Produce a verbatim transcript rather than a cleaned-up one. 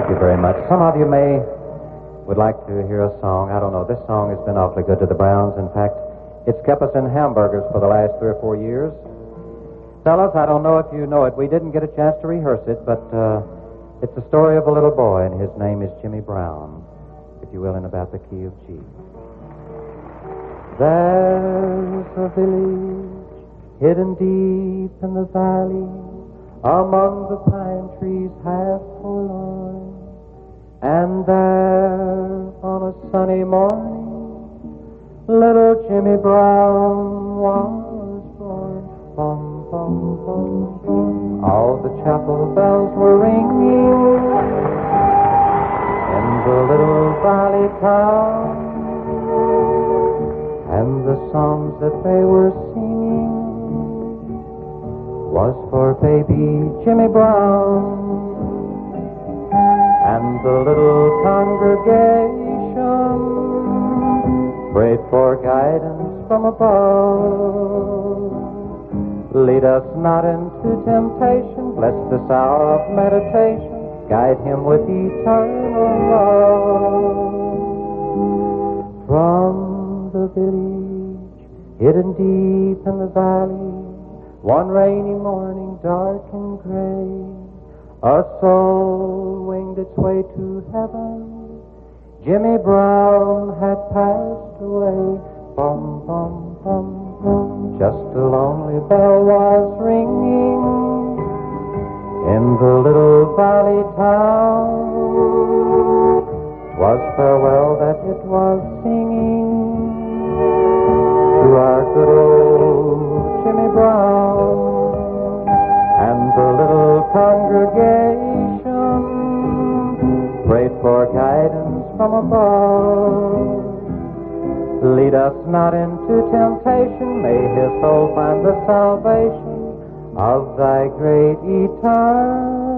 Thank you very much. Some of you may would like to hear a song. I don't know. This song has been awfully good to the Browns. In fact, it's kept us in hamburgers for the last three or four years. Fellas, I don't know if you know it. We didn't get a chance to rehearse it, but uh, it's the story of a little boy, and his name is Jimmy Brown, if you will, in about the key of G. There's a village hidden deep in the valley, among the pine trees half forlorn. And there, on a sunny morning, little Jimmy Brown was born. Bum, bum, bum, bum. All the chapel bells were ringing in the little valley town, and the songs that they were singing was for baby Jimmy Brown. And the little congregation prayed for guidance from above. Lead us not into temptation, bless this hour of meditation, guide him with eternal love. From the village hidden deep in the valley, one rainy morning, dark and gray, a soul winged its way to heaven. Jimmy Brown had passed away. Bum, bum, bum, bum. Just a lonely bell was ringing in the little valley town. 'Twas farewell that it was singing to our good old Jimmy Brown. And the little congregation prayed for guidance from above. Lead us not into temptation, may his soul find the salvation of thy great eternal